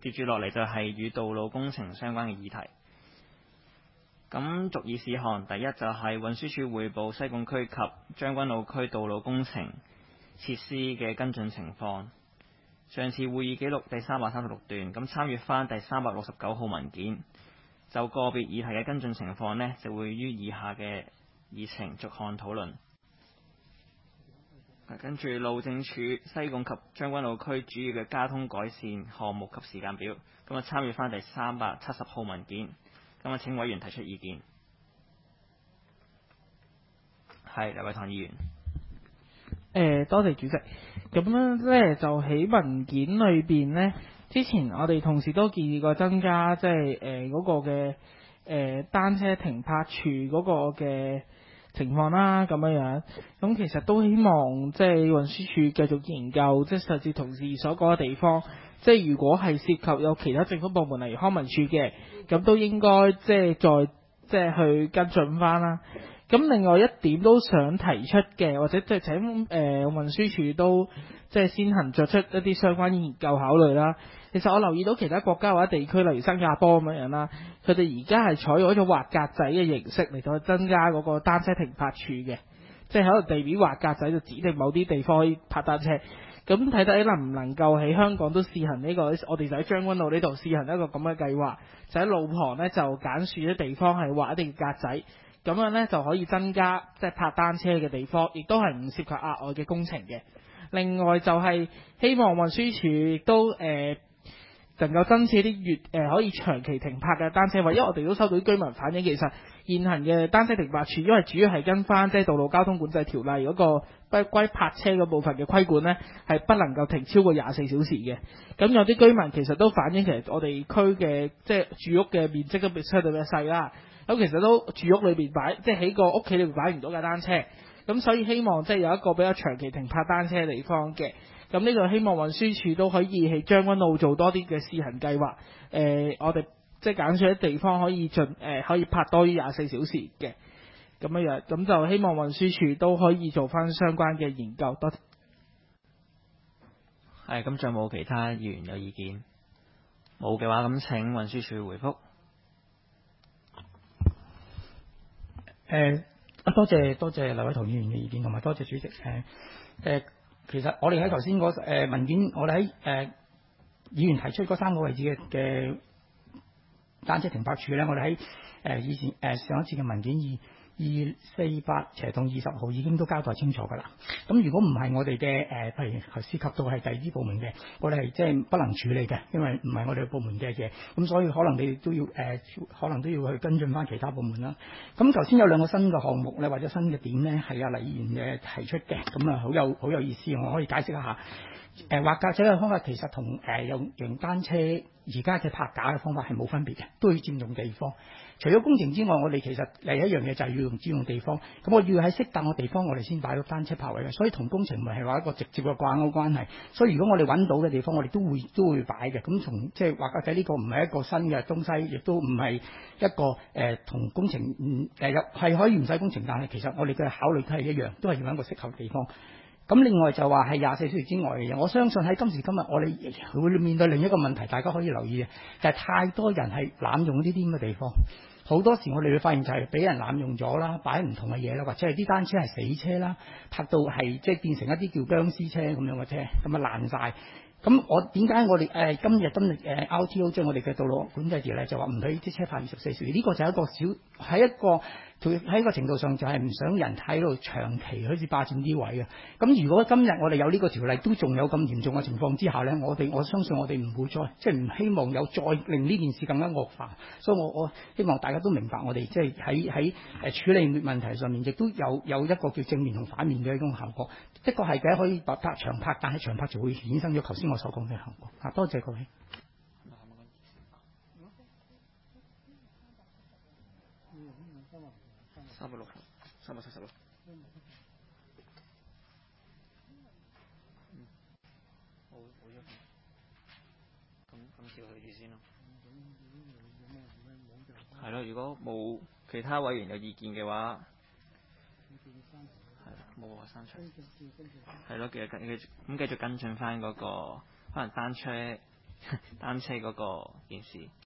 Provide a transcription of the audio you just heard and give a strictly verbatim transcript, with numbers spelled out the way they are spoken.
接住落嚟就係與道路工程相關嘅議題。咁逐議事項，第一就係運輸署匯報西貢區及將軍澳區道路工程設施嘅跟進情況。上次會議記錄第三百三十六段，咁參閱翻第三百六十九號文件，就個別議題嘅跟進情況呢，就會於以下嘅議程逐項討論。跟住路政署西貢及將軍澳區主要嘅交通改善項目及時間表，咁啊參閱翻第三百七十號文件，咁啊請委員提出意見。係，黎偉棠議員。 誒、呃，多謝主席。咁樣咧就喺文件裏邊咧，之前我哋同時都建議過增加即係誒嗰個嘅誒、呃、單車停泊處嗰個嘅情況啦，咁樣樣。咁其實都希望即係運輸署繼續研究，即係實際同事所講嘅地方，即係如果係涉及有其他政府部門例如康文署嘅，咁都應該即係再即係去跟進翻啦。咁另外一點都想提出嘅，或者即係請誒、呃、運輸署都即係先行作出一啲相關研究考慮啦。其實我留意到其他國家或者地區，例如新加坡咁樣樣啦，佢哋而家係採用一種畫格仔嘅形式嚟到增加嗰個單車停泊處嘅，即係可能地面畫格仔就指定某啲地方可以泊單車。咁睇睇能唔能夠喺香港都試行呢、這個，我哋就喺將軍澳呢度試行一個咁嘅計劃，就喺路旁呢，就揀選啲地方係畫一定格仔。咁樣呢就可以增加即係泊單車嘅地方，亦都係唔涉及額外嘅工程嘅。另外就係希望運輸署亦都誒、呃、能夠增設啲月誒可以長期停泊嘅單車位，因為我哋都收到啲居民反映，其實現行嘅單車停泊處，因為主要係跟翻即係道路交通管制條例嗰個不歸泊車嗰部分嘅規管呢，係不能夠停超過廿四小時嘅。咁有啲居民其實都反映，其實我哋區嘅即係住屋嘅面積都相對比較細啦。咁其實都住屋裏邊擺，即係喺個屋企裏邊擺唔到架單車，咁所以希望即係有一個比較長期停泊單車嘅地方嘅。咁呢度希望運輸署都可以喺將軍澳做多啲嘅試行計劃。誒、呃，我哋即係揀選啲地方可以盡誒、呃、可以泊多於廿四小時嘅咁樣樣，咁就希望運輸署都可以做翻相關嘅研究。多謝。 係，咁仲有冇其他議員有意見？冇嘅話，咁請運輸署回覆。 誒、呃，多謝多謝黎偉棠議員嘅意見，同埋多謝主席。誒、呃、誒，其實我哋喺頭先嗰誒文件，我哋喺誒議員提出嗰三個位置嘅嘅單車停泊處咧，我哋喺誒以前誒、呃、上一次嘅文件二二四八斜洞二十號已經都交代清楚㗎啦。咁如果唔係我哋嘅誒，譬如涉及到係第二啲部門嘅，我哋係即係不能處理嘅，因為唔係我哋部門嘅嘢。咁所以可能你哋都要誒、呃，可能都要去跟進翻其他部門啦。咁頭先有兩個新嘅項目咧，或者新嘅點咧，係阿黎議員嘅提出嘅，咁啊好有好有意思，我可以解釋一下。誒畫格仔嘅方法其實同誒用用單車而家嘅泊架嘅方法係冇分別嘅，都要佔用地方。除咗工程之外，我哋其實另一樣嘢就係要用佔用地方。咁我要喺適當嘅地方，我哋先擺到單車泊位嘅。所以同工程唔係話一個直接嘅掛鈎關係。所以如果我哋揾到嘅地方，我哋都會都會擺嘅。咁從即係畫格仔呢個唔係一個新嘅東西，亦都唔係一個誒同、呃、工程唔誒入係可以唔使工程，但係其實我哋嘅考慮都係一樣，都係要揾一個適合嘅地方。咁另外就話係廿四小時之外嘅嘢，我相信喺今時今日我哋會面對另一個問題，大家可以留意嘅就係、是、太多人係濫用呢啲咁嘅地方。好多時我哋會發現就係俾人濫用咗啦，擺唔同嘅嘢啦，或者係啲單車係死車啦，泊到係即係變成一啲叫僵屍車咁樣嘅車，咁啊爛晒。咁我點解我哋誒、呃、今日今日誒 R T O 即係我哋嘅道路管制條例就話唔俾啲車泊二十四小時？呢、這個就係一個小喺一個喺一個程度上就係唔想人喺度長期好似霸佔啲位嘅。咁如果今日我哋有呢個條例都仲有咁嚴重嘅情況之下咧，我哋我相信我哋唔會再即係唔希望有再令呢件事更加惡化。所以我我希望大家都明白我哋即係喺喺誒處理問題上面，亦都有有一個叫正面同反面嘅一種效果。的確係嘅，可以白泊長泊，但係長泊就會衍生咗頭先我所講嘅效果。啊，多謝各位。 三百六十，三百七十六。嗯，好，好咗。咁咁照佢住先咯。係咯，如果冇其他委員有意見嘅話，係啦，冇話刪除。係咯，繼續繼續咁繼續跟進翻嗰個可能單車單車嗰個件事。